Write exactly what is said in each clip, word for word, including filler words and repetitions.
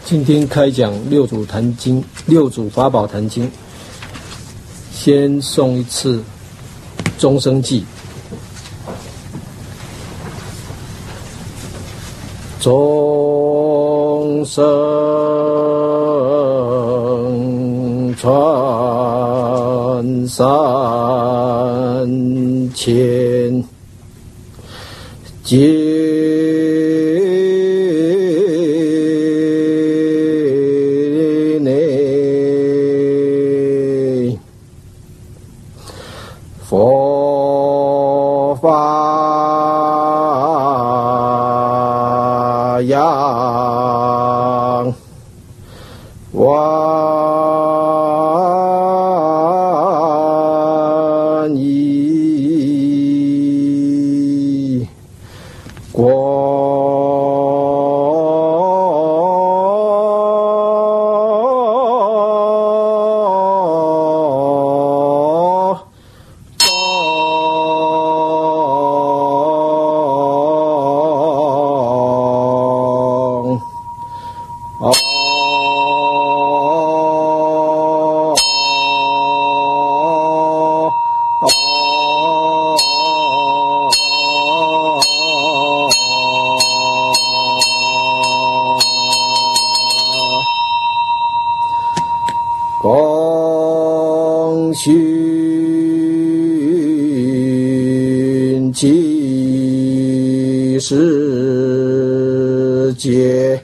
今天开讲六祖坛经，六祖法宝坛经。先诵一次终生偈。众生传三千，皆佛法扬，万亿光光熏其世界，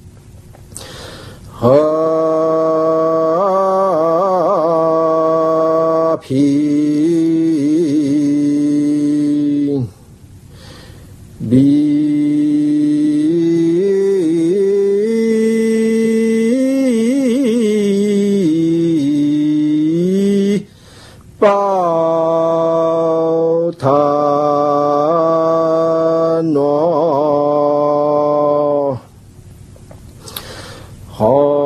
和平利报贪恼，好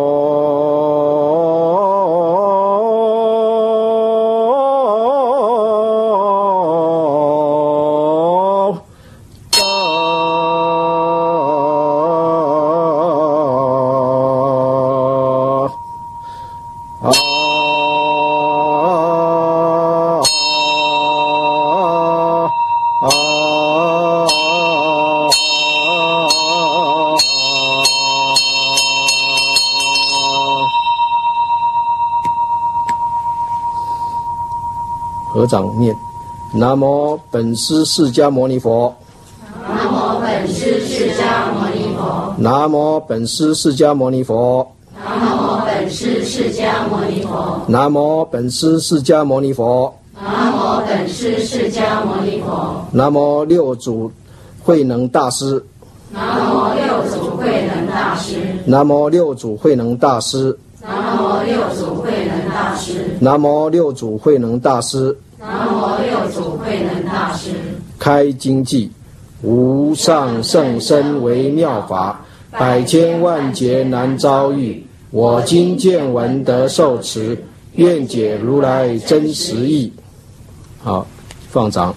合掌念：南无本师释迦牟尼佛。 南无本师释迦牟尼佛。 南无本师释迦牟尼佛。 南无本师释迦牟尼佛。 南无本师释迦牟尼佛。 南无本师释迦牟尼佛。 南无六祖慧能大师。 南无六祖慧能大师。 南无六祖慧能大师。 南无六祖慧能大师。 南无六祖慧能大师。 南无六祖慧能大师。 开经偈：无上甚深微妙法，百千万劫难遭遇。我今见闻得受持，愿解如来真实义。好，放掌。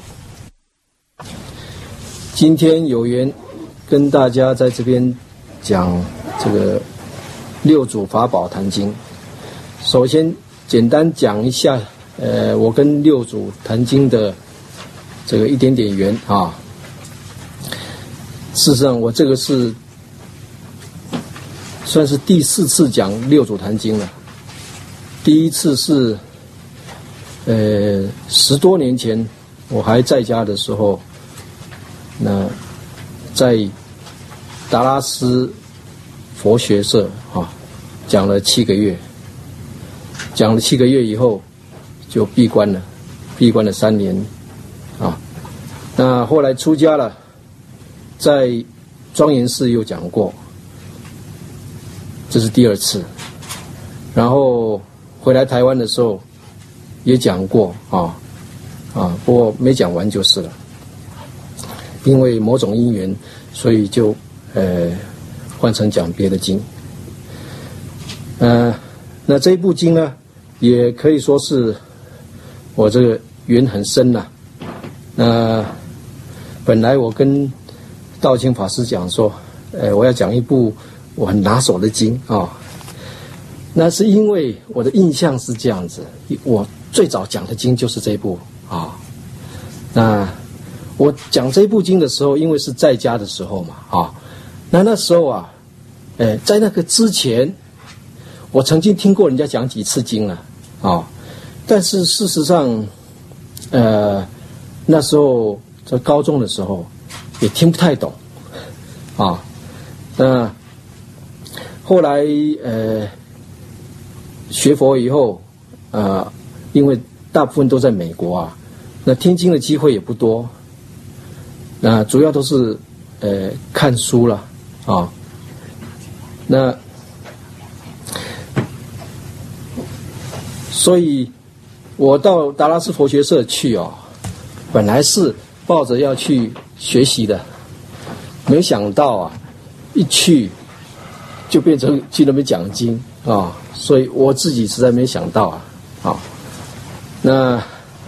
今天有缘跟大家在这边讲这个六祖法宝坛经。首先简单讲一下呃，我跟六祖坛经的这个一点点缘啊。事实上，我这个是算是第四次讲六祖坛经了。第一次是呃十多年前，我还在家的时候，那在达拉斯佛学社啊讲了七个月，讲了七个月以后就闭关了，闭关了三年啊。那后来出家了，在庄严寺又讲过，这是第二次。然后回来台湾的时候也讲过啊啊，不过没讲完就是了。因为某种因缘，所以就呃换成讲别的经。呃，那这一部经呢，也可以说是我这个缘很深呐、啊。那本来我跟道清法师讲说，呃，我要讲一部我很拿手的经啊、哦。那是因为我的印象是这样子，我最早讲的经就是这部啊、哦。那我讲这部经的时候，因为是在家的时候嘛啊、哦，那那时候啊，呃，在那个之前，我曾经听过人家讲几次经了啊、哦，但是事实上，呃，那时候在高中的时候也听不太懂啊。那后来呃。学佛以后，呃，因为大部分都在美国啊，那听经的机会也不多，那主要都是呃看书了啊。那所以，我到达拉斯佛学社去哦，本来是抱着要去学习的，没想到啊，一去就变成去那边讲经啊。所以我自己实在没想到啊，好，那，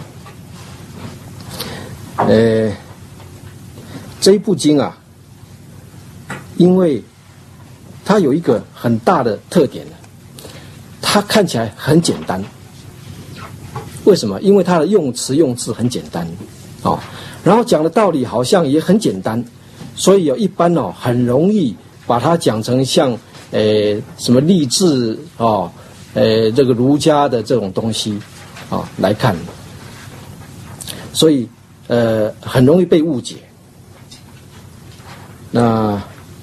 呃，这一部经啊，因为它有一个很大的特点呢，它看起来很简单。为什么？因为它的用词用字很简单，哦，然后讲的道理好像也很简单，所以有一般哦很容易把它讲成像。呃，什么励志哦，呃，这个儒家的这种东西啊、哦、来看，所以呃很容易被误解。那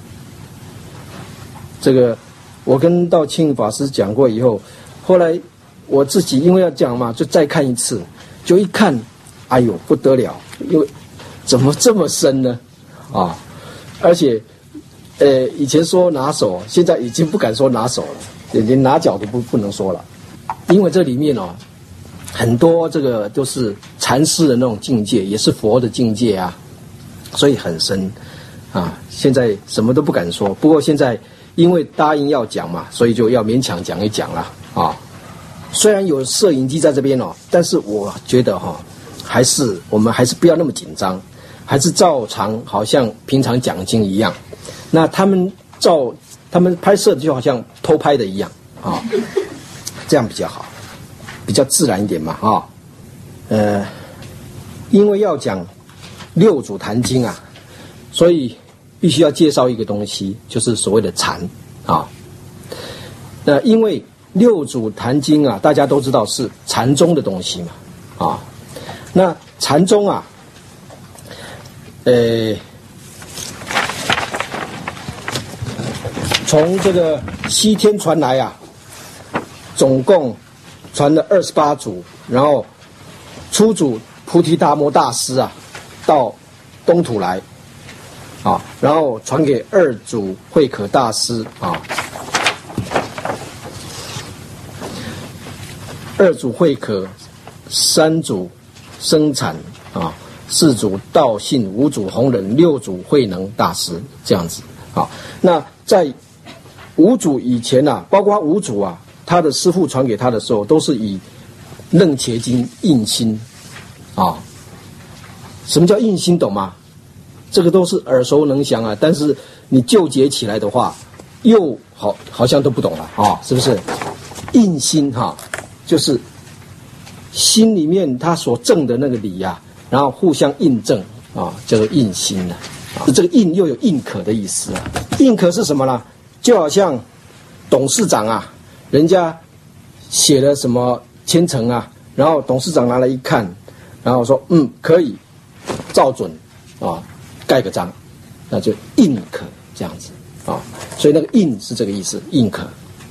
这个我跟道庆法师讲过以后，后来我自己因为要讲嘛，就再看一次，就一看，哎呦不得了，因为怎么这么深呢？啊、哦，而且。呃，以前说拿手，现在已经不敢说拿手了，连拿脚都不不能说了，因为这里面哦，很多这个都是禅师的那种境界，也是佛的境界啊，所以很深啊。现在什么都不敢说，不过现在因为答应要讲嘛，所以就要勉强讲一讲了啊。虽然有摄影机在这边哦，但是我觉得哈、哦，还是我们还是不要那么紧张，还是照常好像平常讲经一样。那他们照他们拍摄就好像偷拍的一样啊，这样比较好，比较自然一点嘛啊。呃，因为要讲六祖坛经啊，所以必须要介绍一个东西，就是所谓的禅啊。那因为六祖坛经啊，大家都知道是禅宗的东西嘛啊。那禅宗啊，呃。从这个西天传来啊，总共传了二十八祖，然后初祖菩提达摩大师啊，到东土来，啊，然后传给二祖慧可大师啊，二祖慧可，三祖生产啊，四祖道信，五祖弘忍，六祖慧能大师这样子啊。那在五祖以前啊，包括五祖啊，他的师父传给他的时候，都是以楞伽经印心啊。什么叫印心，懂吗？这个都是耳熟能详啊，但是你纠结起来的话，又好好像都不懂了啊，是不是？印心哈、啊，就是心里面他所证的那个理呀、啊，然后互相印证啊，叫做印心了、啊。这个印又有印可的意思啊。印可是什么呢？就好像董事长啊，人家写了什么签呈啊，然后董事长拿来一看，然后说嗯可以，照准啊，盖个章，那就印可这样子啊。所以那个印是这个意思，印可。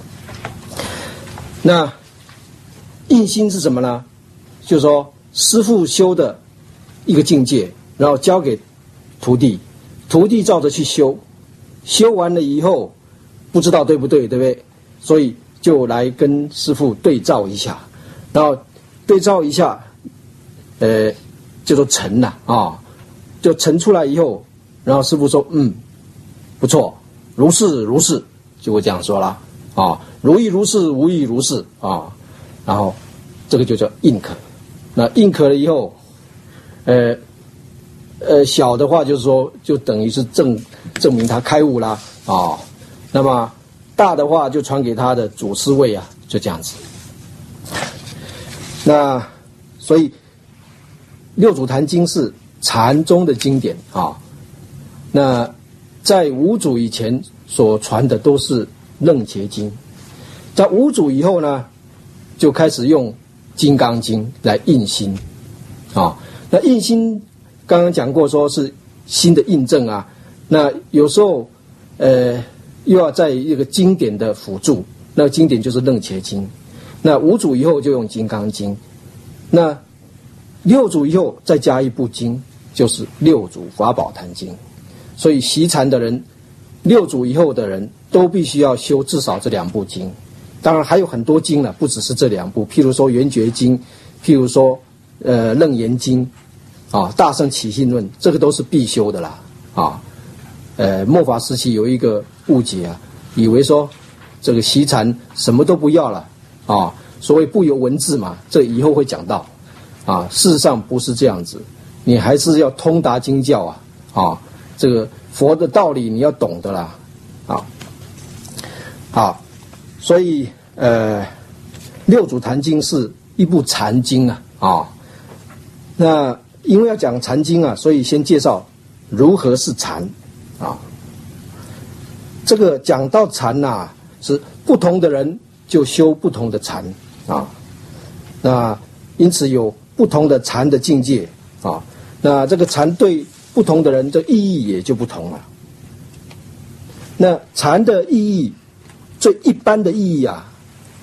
那印心是什么呢？就是说师父修的一个境界，然后交给徒弟，徒弟照着去修，修完了以后。不知道对不对，对不对？所以就来跟师父对照一下，然后对照一下，呃，叫做成了啊，就成出来以后，然后师父说，嗯，不错，如是如是，就会这样说啦，啊，如意如是，无意如是啊，然后这个就叫印可。那印可了以后，呃呃，小的话就是说，就等于是证证明他开悟啦，啊。 那么大的话就传给他的祖师位啊，就这样子。那所以六祖坛经是禅宗的经典啊。那在五祖以前所传的都是楞伽经，在五祖以后呢，就开始用金刚经来印心啊。那印心刚刚讲过，说是心的印证啊。那有时候呃又要在一个经典的辅助，那个经典就是楞伽经。那五祖以后就用金刚经，那六祖以后再加一部经，就是六祖法宝坛经。所以习禅的人，六祖以后的人都必须要修至少这两部经。当然还有很多经了，不只是这两部，譬如说圆觉经，譬如说呃楞严经啊，大乘起信论，这个都是必修的啦啊。呃末法时期有一个误解啊，以为说这个习禅什么都不要了啊，所谓不由文字嘛，这以后会讲到啊。事实上不是这样子，你还是要通达经教啊啊，这个佛的道理你要懂的啦啊。好，所以呃六祖坛经是一部禅经啊啊。那因为要讲禅经啊，所以先介绍如何是禅啊。这个讲到禅呐、啊，是不同的人就修不同的禅啊。那因此有不同的禅的境界啊。那这个禅对不同的人的意义也就不同了。那禅的意义，最一般的意义啊，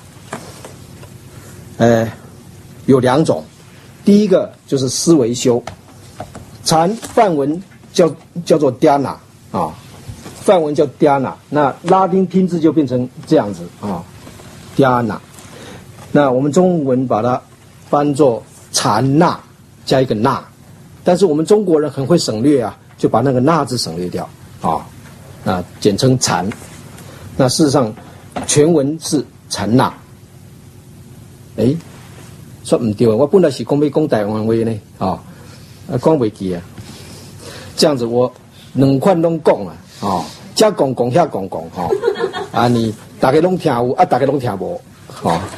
呃，有两种。第一个就是思维修，禅梵文叫叫做 dhyana 啊，梵文叫 dhyana， 那拉丁拼字就变成这样子啊 ，dhyana。那我们中文把它翻作禅那加一个那，但是我们中国人很会省略啊，就把那个那字省略掉啊，那简称禅。那事实上全文是禅那。哎。说唔对，我本来是讲要讲台湾话呢，啊，啊讲袂记啊。这样子我两款拢讲啊，哦，这讲讲遐讲讲，吼、哦，啊你大家拢听有，啊大家拢听无，吼、哦。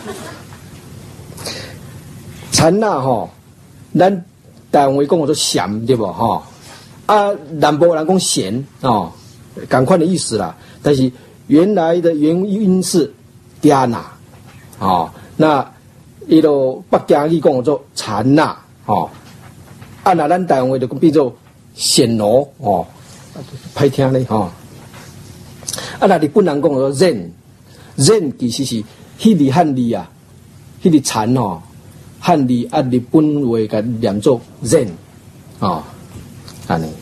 禅那吼，咱台湾话讲叫做禅，对不？吼、哦，啊南部人讲闲，哦，同款的意思啦。但是原来的原因是嗲那，哦，那。伊就北京语讲做禅那，吼、哦，啊那咱台湾话就变做显罗，哦，歹听咧，吼、哦。啊那日本人讲做 Zen，Zen 其实是迄字汉字啊，迄字禅吼，汉字啊日本话甲念做 Zen， 哦，安尼。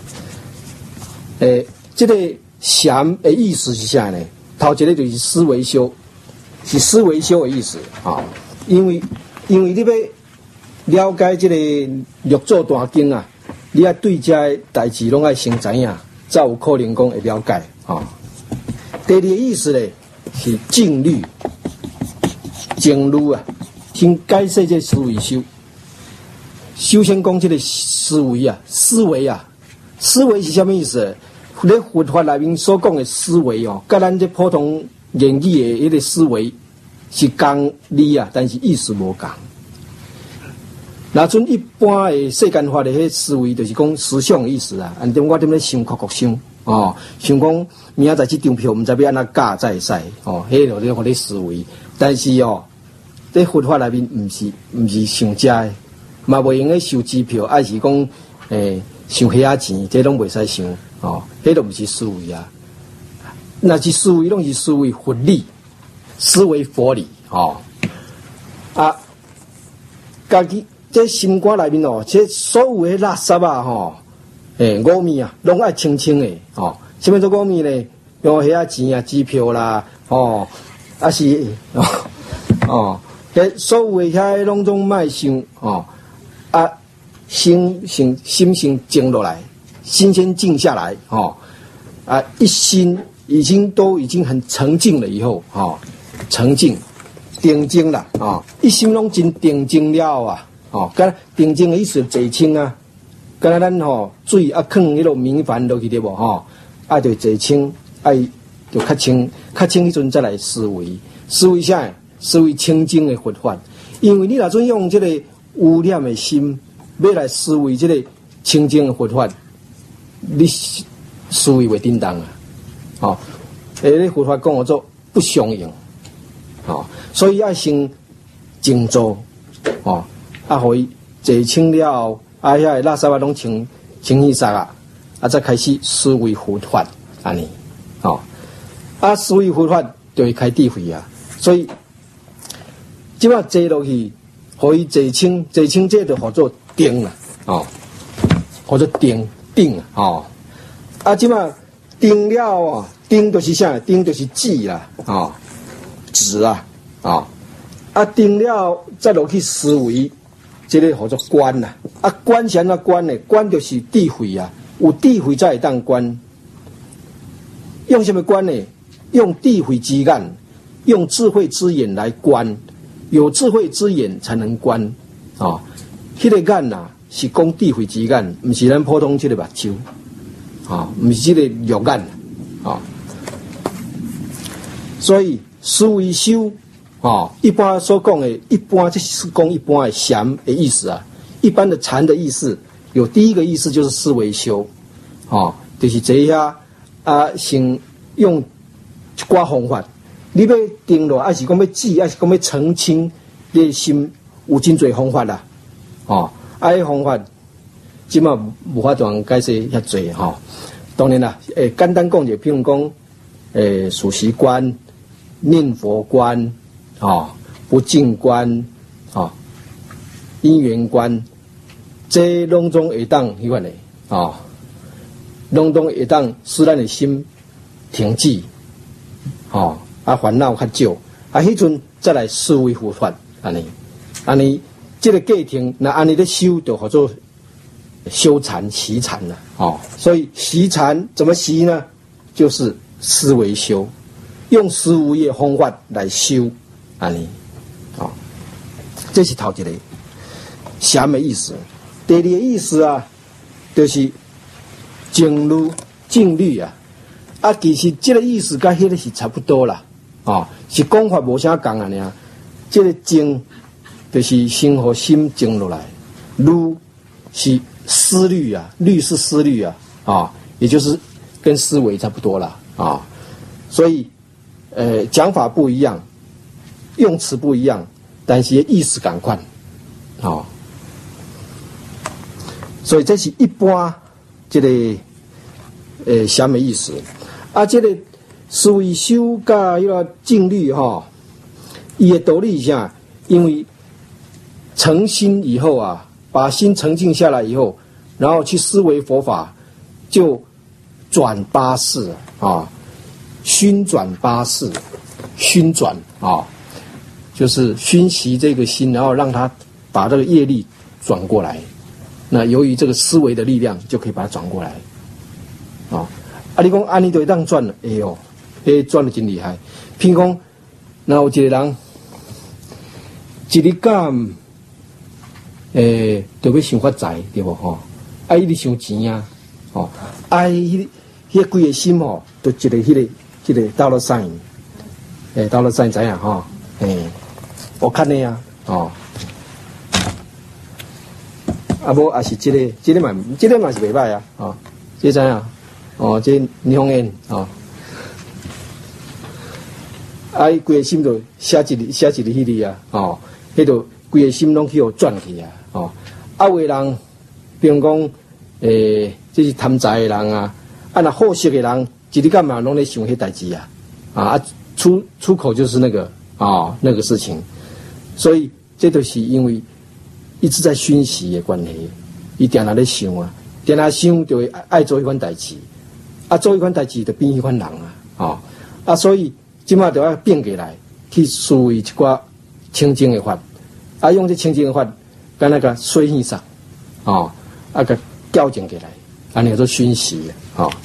诶，这个禅的意思是啥呢？头一个就是思维修，是思维修的意思啊。哦，因为因为你要了解这个六祖大经啊，你要对这代志拢要先知影，才有可能讲会了解啊、哦。第二个意思咧是静虑，静虑啊，先解释这思维修。首先讲这个思维啊，思维啊，思维是什么意思？咧佛法内面所讲的思维哦，跟咱这普通言语的一个思维。是共理啊，但是意思无共。那阵一般的世间法的迄思维，就是讲思想的意思啊。按点我踮咧想，哭哭想哦，想讲明仔载这张票，毋知要安怎教才会使哦。迄个咧互你思维，但是哦，在佛法内面毋是毋是想遮的，嘛袂用咧收支票，还是讲诶想遐仔钱，这拢袂使想哦。迄都毋是思维啊，那是思维，拢是思维佛理。思维佛理哦，啊，家己这心肝内面哦，这所有的垃圾啊吼，诶、欸，五味啊，拢爱清清的哦。什么做五味呢？用遐啊钱啊、支票啦，哦，啊是哦，哦，这所有的遐拢总卖想哦，啊，心心心先静落来，心先静下来哦，啊，一心已经都已经很沉静了以后哦。沉静、定静啦，啊、哦，一心拢真定静了啊，哦，跟定静的意思坐清啊，跟咱吼水啊放迄落米饭落去对无吼，啊就坐清，爱就较清较清迄阵再来思维，思维啥？思维清净的佛法。因为你若准用这个污染的心，要来思维这个清净的佛法，你思维袂叮当啊！哦，诶，佛法讲我做不相应，哦，所以要先静坐，哦，啊，互伊坐清了后，啊，遐垃圾啊拢清清洗晒啊，啊，再开始思维佛法，安尼，哦，啊，思维佛法就会开智慧啊，所以即摆坐落去，互伊坐清，坐清这就叫做定啦，哦，或者定定啊，哦，啊，即摆定了啊，定就是啥？定就是止啦，哦，止啊，哦，啊，定了再落去思维。这个叫做观呐，啊，观是安怎观呢？观就是智慧啊，有智慧才会当观。用什么观呢？用智慧之眼，用智慧之眼来观，有智慧之眼才能观啊。哦，迄个眼呐，是讲智慧之眼，不是咱普通这个目睭啊，不是这个肉眼啊。所以思维修。哦，一般所讲的，一般这是讲一般的禅的意思啊。一般的禅的意思，有第一个意思就是思维修，哦，就是这下啊，先用一寡方法，你要定落，还是讲要记，还是讲要澄清你的心，有真侪方法啦，哦，啊，迄方法，即马无法度解释遐侪吼。当然啦，诶，简单讲者，譬如讲，诶，数息观、念佛观。哦，不净观，哦，因缘观，这拢总会当迄款的，哦，拢总会当使咱的心停止，哦，啊烦恼较少，啊迄阵再来思维佛法，安尼，安尼，这个过程，那安尼咧修就叫做修禅习禅了，哦，所以习禅怎么习呢？就是思维修，用思维的方法来修。安尼，哦，这是头一个禅的意思。第二个意思啊，就是静虑、静虑啊。啊，其实这个意思跟迄个是差不多啦，哦，是讲法无啥共啊尔。这个静就是先互心静落来，虑是思虑啊，虑是思虑啊，啊、哦，也就是跟思维差不多啦，啊、哦，所以呃讲法不一样。用词不一样，但是意思同款，哦，所以这是一般这个呃禅的意思。啊，这个思维修甲迄个静虑哈，伊的道理是啥？因为诚心以后啊，把心澄净下来以后，然后去思维佛法，就转八世啊，熏转八世，熏转啊。就是熏习这个心，然后让它把这个业力转过来。那由于这个思维的力量，就可以把它转过来。啊，啊，你讲安尼就会当转了，哎呦，哎转的真厉害。譬如讲，那有一个人，一日干，诶，就要想发财，对不吼？啊，伊直想钱啊，哦，啊，迄迄规个心吼，就一个迄个迄个到了山，诶，到了山知影吼，诶。我看你啊，哦，啊无也是这个，这个嘛，这个嘛是袂歹啊，哦，这怎样？哦，这霓虹烟，哦，啊，伊规个心就写一日，写一日迄里啊，哦，迄就规个心拢去互转去啊，哦，啊，有个人，比如讲，诶，这是贪财的人啊，啊，那好色的人，一日干嘛拢咧想迄代志啊，啊，啊，出出口就是那个啊、哦，那个事情。所以，这就是因为一直在熏习的关系，伊定下咧想啊，定下想就会爱做一款代志，啊，做一款代志就变一款人啊，哦，啊，所以即马就要变过来，去思维一寡清净的法，啊，用这清净的法，跟那个水现上，哦，啊个调整过来，安尼叫做熏习啊，哦，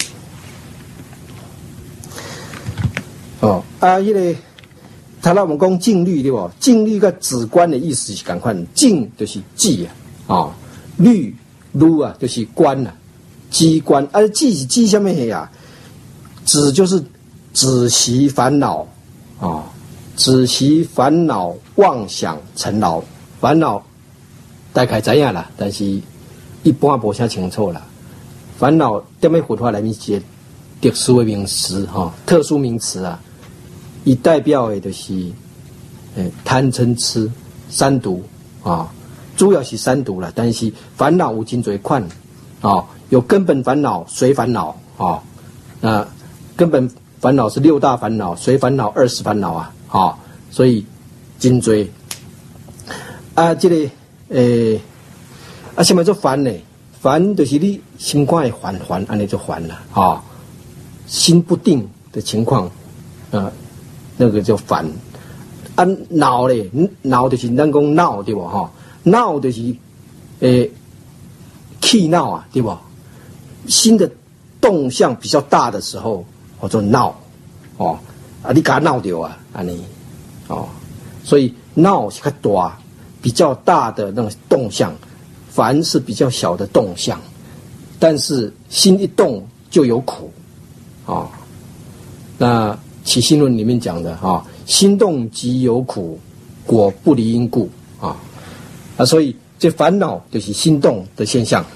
哦，啊，迄、那个。他那我们讲静虑对不？静虑跟止观的意思是同款，静就是止啊，哦，虑虑啊就是观啊，机观啊，止是止什么呀？止就是止息烦恼啊，止息烦恼妄想尘劳。烦恼大概知影啦，但是一般无啥清楚啦。烦恼踮咧佛法内面是一个特殊的名词哈，特殊名词啊，伊代表的就是诶贪嗔痴三毒啊，主要是三毒啦。但是烦恼有真多款啊，有根本烦恼、随烦恼啊，那根本烦恼是六大烦恼，随烦恼二十烦恼啊，啊，所以真多啊，这个诶啊，什么叫烦呢？烦就是你心肝会烦烦，安尼就烦了啊。心不定的情况，啊，那个叫烦。啊，恼咧，恼就是咱讲恼对不哈？恼就是诶气恼啊，对不？心的动向比较大的时候，叫做恼哦。啊，你给他闹掉啊，安尼哦。所以恼是较大，比较大的那种动向。烦是比较小的动向，但是心一动就有苦，啊、哦，那起心论里面讲的哈、哦，心动即有苦，果不离因故啊啊，所以这烦恼就是心动的现象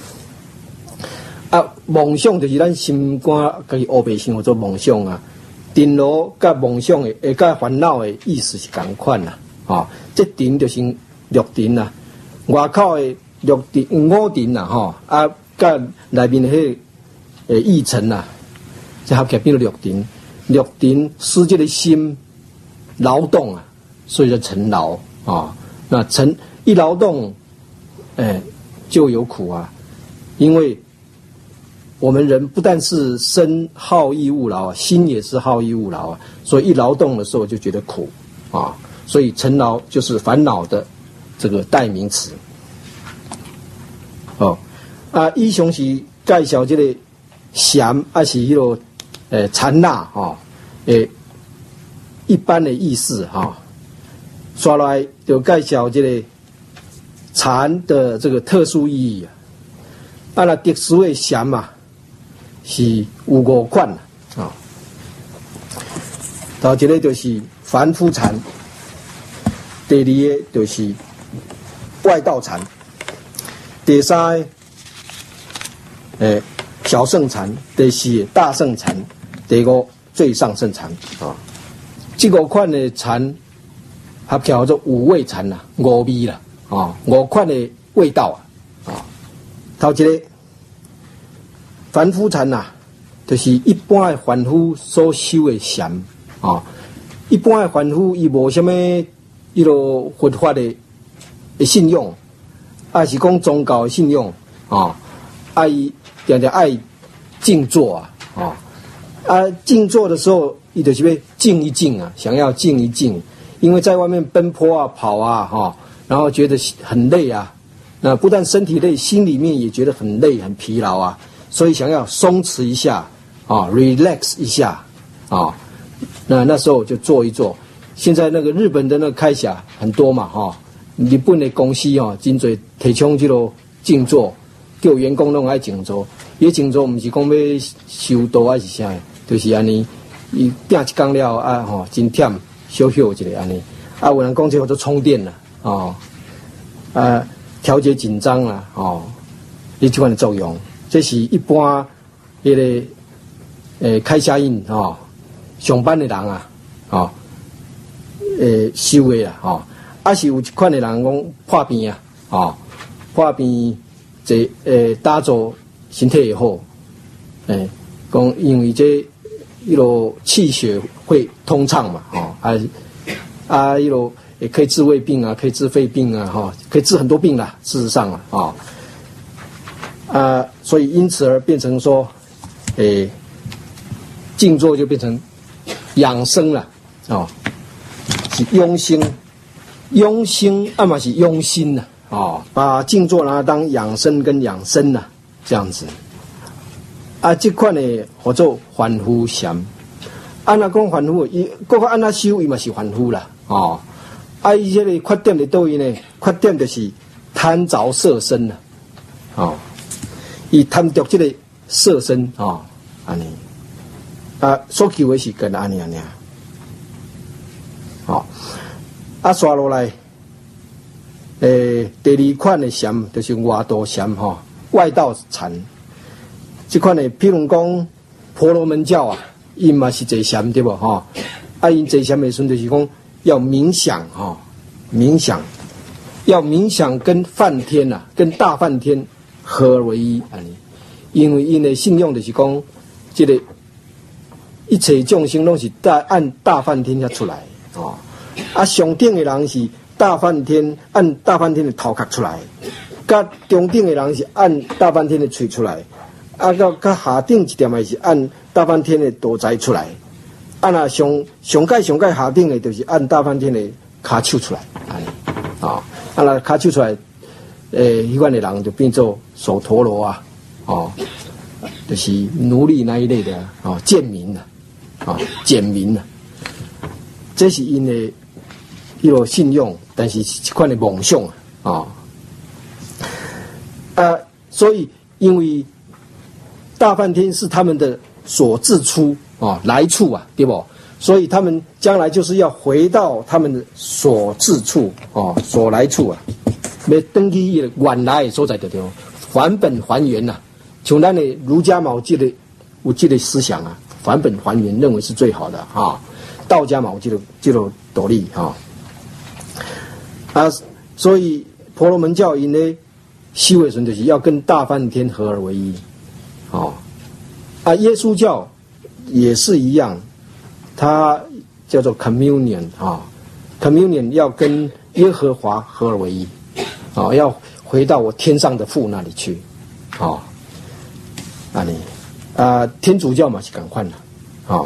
啊，梦想就是咱心肝家己黑白想做梦想啊，定罗甲梦想的诶，甲烦恼的意思是同款啦，啊、哦，这定就是六定啦，外口的。六定五定啦，吼啊，甲内面迄个诶议程啦，即合起来变做六定。六定使这个心劳动啊，所以叫尘劳啊。那尘一劳动，诶、欸、就有苦啊。因为我们人不但是身好逸恶劳啊，心也是好逸恶劳啊，所以一劳动的时候就觉得苦啊。所以尘劳就是烦恼的这个代名词。哦，啊，以上是介绍这个禅，还是迄个诶禅那哈，诶一般的意思哈。刷来就介绍这个禅的这个特殊意义啊。啊，那特殊的禅嘛，是有五款啊。头一个就是凡夫禅，第二个就是外道禅。第三个，诶，小圣禅；第四，大圣禅；第五，最上圣禅啊。这五款的禅合叫做五味禅啦，五味啦啊，五款的味道啊。啊，头一个凡夫禅呐，就是一般的凡夫所修的禅啊。一般的凡夫伊无什么迄个佛法的的信用。啊，是讲宗教的信用啊，爱常常爱静坐啊，啊，啊，静坐的时候，伊就是要静一静啊，想要静一静，因为在外面奔波啊、跑啊，哈、啊，然后觉得很累啊，那不但身体累，心里面也觉得很累、很疲劳啊，所以想要松弛一下啊 ，relax 一下啊，那那时候就坐一坐。现在那个日本的那个开匣很多嘛，哈、啊。日本的公司哦，真侪提倡这个静坐，叫员工拢爱静坐。伊静坐唔是讲要修道还是啥，就是安尼。伊拼一工了啊，吼、哦，真忝，休息一下安尼。啊，有人讲这叫做充电啦，哦，啊，调节紧张啦，哦，伊这款的作用，这是一般迄、那个诶开车因哦，上班的人啊，哦，诶修的啦，哦。啊，是有一款的人讲破病啊，啊，破病这诶打造身体也好，诶，讲因为这一路气血会通畅嘛，啊啊啊一路也可以治胃病啊，可以治肺病啊，哈，可以治很多病啦。事实上啊，啊啊，所以因此而变成说，诶，静坐就变成养生了，啊，是养生。用心啊嘛是用心呐、啊，哦，把静坐拿来当养生跟养生呐、啊，这样子。啊，这款呢叫做凡夫禅。按那讲凡夫，伊各个按那修伊嘛是凡夫啦，哦。啊，伊这个缺点在倒位呢？缺点就是贪着色身呐，哦，伊贪着这个色身啊，安尼。 啊，所求的是跟安尼安尼。好，啊，刷落来，诶、欸，第二款的禅就是外道禅吼，外道禅。这款的，譬如讲婆罗门教啊，因嘛是坐禅对不吼？啊，因坐禅的时阵就是讲要冥想吼，冥想，要冥想跟梵天啊，跟大梵天合而为一安尼。因为因的信用就是讲，这个一切众生拢是大按大梵天遐出来哦。啊，上顶的人是大梵天按大梵天的头壳出来，甲中顶的人是按大梵天的嘴出来，啊，到甲下顶一点的是按大梵天的肚脐出来，啊，那上上盖上盖下顶的，就是按大梵天的骹手出来，安尼啊，啊那骹手出来，诶，迄款的人就变做首陀罗啊。哦，就是奴隶那一类的哦，贱民啊，啊、哦，贱民啊，这是因的一种信用，但是这款的梦想啊，啊、哦，啊，所以因为大梵天是他们的所自出啊、哦、来处啊，对不？所以他们将来就是要回到他们的所自处哦，所来处啊，要登去原来的所在的地方，还本还原呐、啊。像咱的儒家嘛，有这个有这个思想啊，返本还原，认为是最好的啊。道家嘛，有这个这个道理啊。啊，所以婆罗门教因呢，修的时候就是要跟大梵天合而为一，啊。啊，耶稣教也是一样，它叫做 communion 啊 ，communion 要跟耶和华合而为一，啊，要回到我天上的父那里去，啊。啊你啊，天主教嘛是同款啦，哦，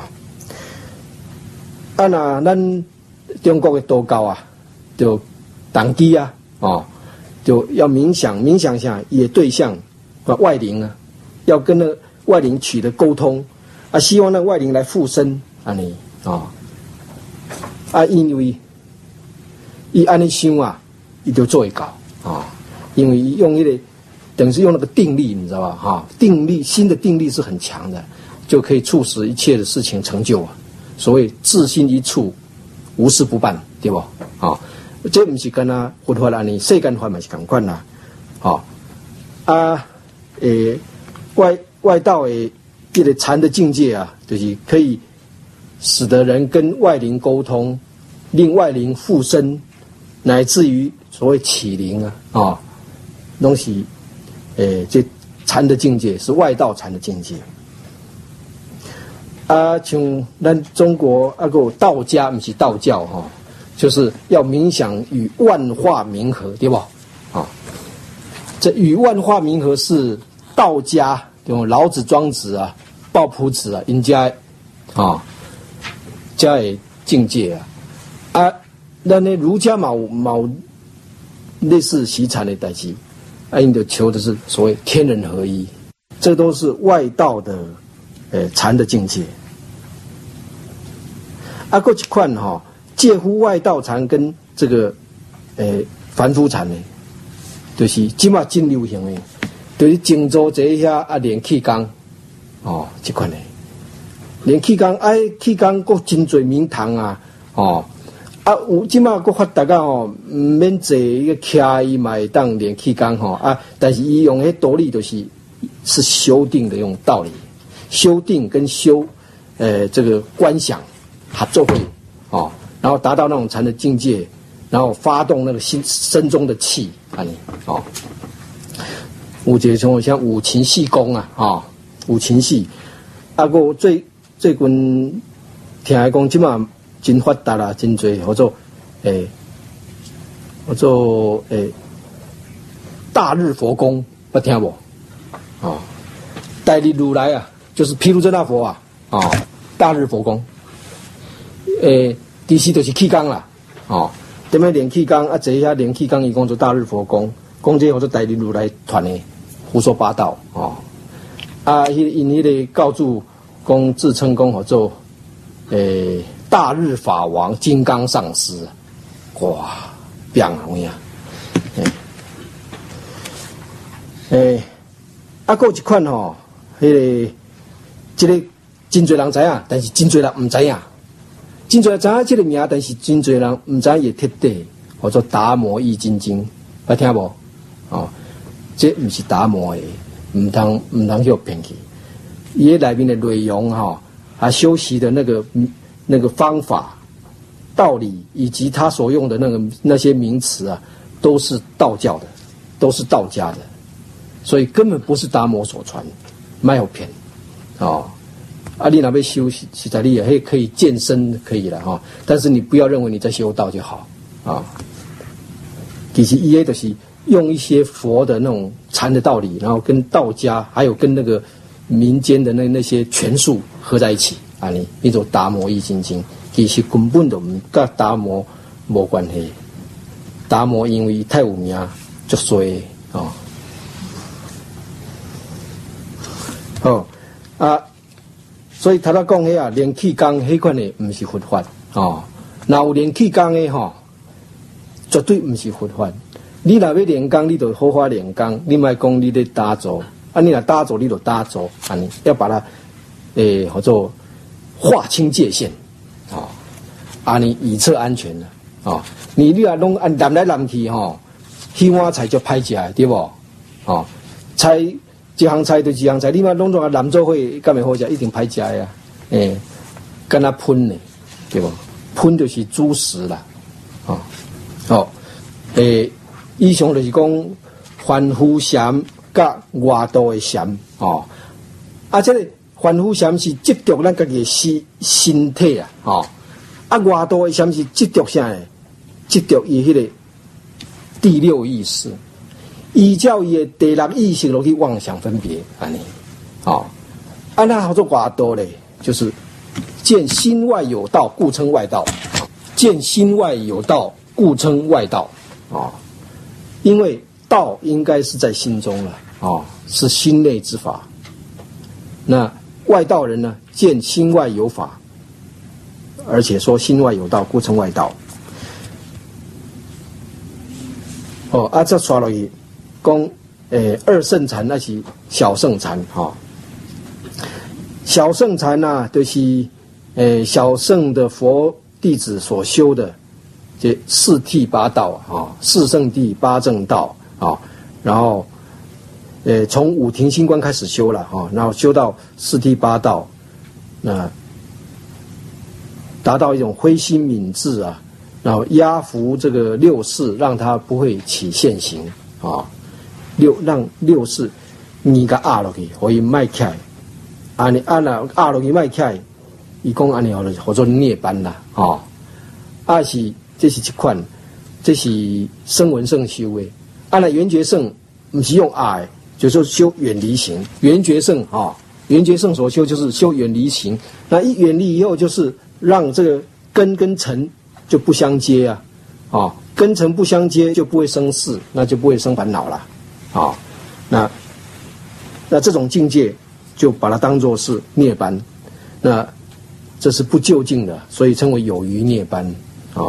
啊那咱中国的道教啊，就当机啊，哦，就要冥想，冥想下也对象啊外灵啊，要跟那外灵取得沟通啊，希望那外灵来附身啊你啊，啊因为伊安尼想啊，伊就做会到啊，因为用一个。等于是用那个定力，你知道吧？哈，定力，新的定力是很强的，就可以促使一切的事情成就啊。所谓自心一处，无事不办，对不？啊，这不是跟啊佛法啦，你世间法嘛是同款啦。啊啊，诶，外外道诶，这个禅的境界啊，就是可以使得人跟外灵沟通，令外灵附身，乃至于所谓起灵啊，啊，东西。诶，这禅的境界是外道禅的境界。啊，像咱中国啊个道家，不是道教哈、哦，就是要冥想与万化冥合，对不？啊，这与万化冥合是道家，用老子、庄子啊、鲍朴子啊，人家啊，家的境界啊。啊，那呢儒家嘛冇类似习禅的代志。啊，因的求的是所谓天人合一，这都是外道的，呃，禅的境界。啊，过一款哈、哦，介乎外道禅跟这个，呃，凡夫禅呢，就是即马真流行的，就是静坐坐下啊，练气功，哦，这款的，练气功，哎，气功国真侪名堂啊，哦。啊，有即马佫发达个吼，毋免坐一个徛伊嘛会当练气功吼啊，但是伊用迄道理就是是修定的用道理，修定跟修，呃，这个观想合作会哦，然后达到那种禅的境界，然后发动那个心身中的气啊你哦，有一个像像五禽戏功啊啊、哦，五禽戏，啊个最最近听来讲即马。真发达啦，真多，或者诶，或者诶，大日佛功，捌听无？哦，大日如来啊，就是毗卢遮那佛啊，哦，大日佛功，诶，其实就是气功啦，哦，踮咧练气功啊，坐遐练气功，伊讲做大日佛功，讲这或者大日如来传的胡说八道哦，啊，因因迄个教主讲自称讲或者诶。大日法王金刚上师，哇，变啊有影，诶，啊，还有一款吼，迄、那个，这个真侪人知影，但是真侪人唔知影。真侪人知影这个名，但是真侪人唔知伊的特地，叫做《达摩易筋经》，捌听无？哦，这唔是达摩的，唔通唔通叫骗去。伊内面的内容哈、哦，啊，修习的那个那个方法、道理，以及他所用的那个那些名词啊，都是道教的，都是道家的，所以根本不是达摩所传，没有骗，哦。啊，你那边修习，实在你也可以可以健身可以了哈、哦，但是你不要认为你在修道就好啊。其实伊个就是用一些佛的那种禅的道理，然后跟道家还有跟那个民间的那那些权术合在一起啊，你那种达摩易筋经，其实根本都唔跟达摩无关系。达摩因为太有名，就衰哦。哦啊。所以头头讲迄啊，练气功迄款的唔是佛法哦。那有练气功的吼，绝对唔是佛法。你若要练功，你就好好练功，你莫讲你咧打坐，啊，你若打坐，你就打坐，安尼要把它诶，叫做划清界限，哦，安尼以策安全了，哦。你你若拢按揽来揽去吼，迄碗菜就歹食对无？哦，菜。一项菜对一项菜，你嘛拢总啊揽做伙，敢会好食？一定歹食呀！诶、欸，敢若喷呢，对无？喷就是主食啦，哦，哦，诶、欸，以上就是讲凡夫禅甲外道的禅哦。啊，这个凡夫禅是执着咱家己的身身体啊，哦，啊外道的禅是执着啥呢？执着伊迄个第六意识。依照伊的第六意识落去妄想分别，安尼，哦，按那好做外道嘞，就是见心外有道，故称外道；见心外有道，故称外道。哦，因为道应该是在心中了，哦，是心内之法。那外道人呢，见心外有法，而且说心外有道，故称外道。哦，啊，这刷落去。讲诶，二圣禅那是小圣禅哈、哦，小圣禅呐、啊，就是诶小圣的佛弟子所修的这四谛八道啊、哦，四圣谛八正道啊、哦，然后诶从五停心观开始修了哈、哦，然后修到四谛八道，那达到一种灰心泯智啊，然后压服这个六识，让它不会起现行啊。哦六让六识你甲压落去，可以迈起来，安尼按啦压落去迈起来，伊讲安尼好了，叫做涅槃啦，哦，啊是这是一款，这是声闻圣修的，按啦缘觉圣不是用压的，就是修远离行，缘觉圣啊、哦，缘觉圣所修就是修远离行，那一远离以后就是让这个根跟尘就不相接啊，啊、哦，根尘不相接就不会生事，那就不会生烦恼了。好、哦，那那这种境界就把它当作是涅槃，那这是不究竟的，所以称为有余涅槃啊。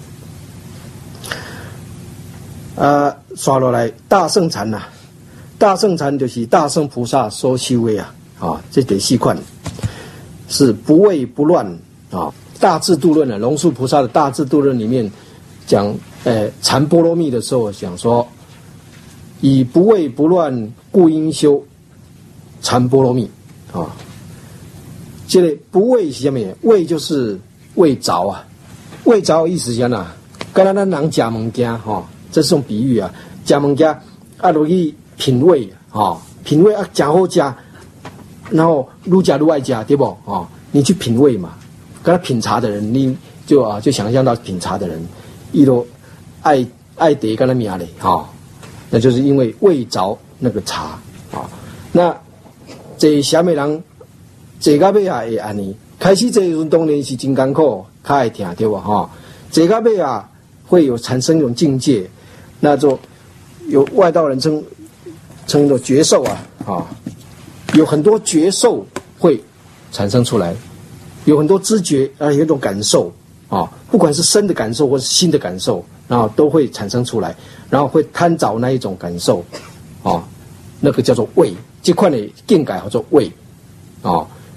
呃，刷落来大圣禅呐、啊，大圣禅就是大圣菩萨所修的啊，啊，这第四款是不畏不乱啊。大智度论啊，龙树菩萨的大智度论里面讲，呃，禅波罗蜜的时候讲说。以不畏不乱，故应修禅波罗蜜啊。这个不畏是什么？畏就是畏着啊，畏着的意思是哪？刚才咱人食物件哈，这是种比喻啊。食物件啊，落去品味啊，品味啊，食好食，然后愈食愈爱食，对不？啊，你去品味嘛。刚才品茶的人，你就啊，就想象到品茶的人，伊都爱爱得跟他命嘞，哈。那就是因为味着那个茶啊，那这什么人坐到尾啊会安尼？开始这运动呢是真艰苦，较会疼对吧？哈，坐到尾啊会有产生一种境界，那就有外道人称称作觉受啊啊，有很多觉受会产生出来，有很多知觉啊，有一种感受啊，不管是身的感受或是心的感受。然后都会产生出来，然后会贪着那一种感受，哦，那个叫做畏，这块的境界叫做畏，哦，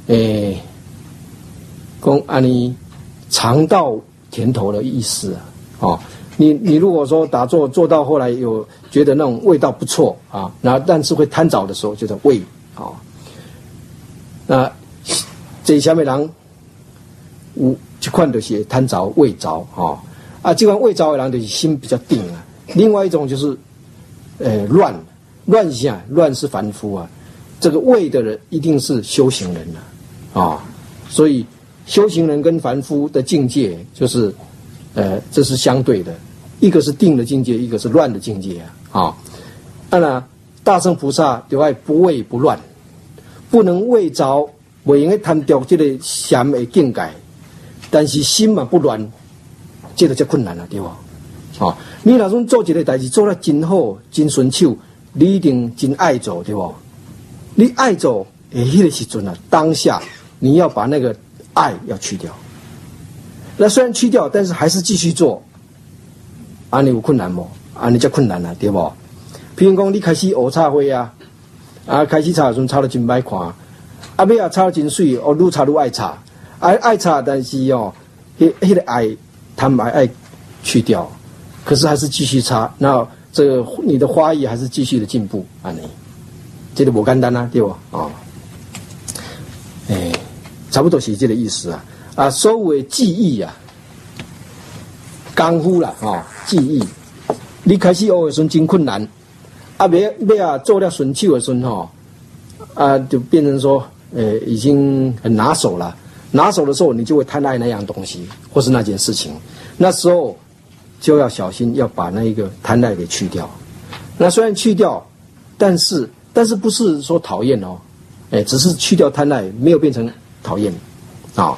诶，讲安尼尝到甜头的意思啊，哦，你你如果说打坐做到后来有觉得那种味道不错啊，那但是会贪着的时候，就叫味啊。那这下面人有这款就是贪着味着啊，啊，这款味着的人就是心比较定啊。另外一种就是，呃，乱乱一下，乱是凡夫啊。这个味的人一定是修行人了啊，啊，所以修行人跟凡夫的境界就是，呃，这是相对的，一个是定的境界，一个是乱的境界啊。啊，当然，大圣菩萨就爱不畏不乱，不能为着袂用去贪着这个禅的境界，但是心嘛不乱，这个才困难啊，对吧？啊，你若说做一个代志做得真好、真顺手，你一定真爱做，对不？你爱做，诶，迄个时阵啊，当下你要把那个爱要去掉。那虽然去掉，但是还是继续做。啊，你有困难不？啊，你才困难啊，对不？譬如讲，你开始学插花啊，啊，开始插的时候插得真歹看，啊，尾啊插得真水，哦，愈插愈爱插，爱爱插，但是哦，迄迄个爱贪爱爱去掉，可是还是继续插，那这个你的花艺还是继续的进步啊，你。这个不简单啊，对吧？哦，哎，差不多是这个意思啊。啊，所有的技艺啊，功夫啦，哦，技艺，你开始学的时候真困难，啊，尾尾啊做了顺手的时候吼，啊，就变成说，呃，已经很拿手了。拿手的时候，你就会贪爱那样东西，或是那件事情。那时候就要小心，要把那一个贪爱给去掉。那虽然去掉，但是。但是不是说讨厌哦，哎，只是去掉贪爱，没有变成讨厌，啊，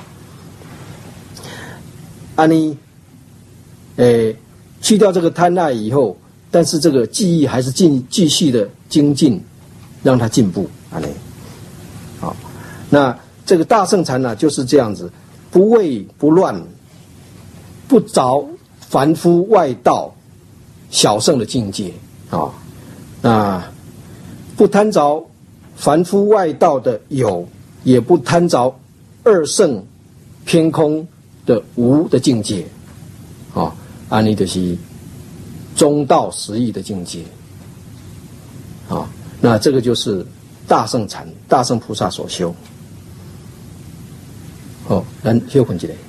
啊你，哎，去掉这个贪爱以后，但是这个记忆还是进继续的精进，让它进步，啊你，好，那这个大圣禅呢就是这样子，不畏不乱，不着凡夫外道小圣的境界啊，那。不贪着凡夫外道的有，也不贪着二圣偏空的无的境界，啊，安尼就是中道实义的境界，啊，那这个就是大圣禅、大圣菩萨所修。好，咱休困一下。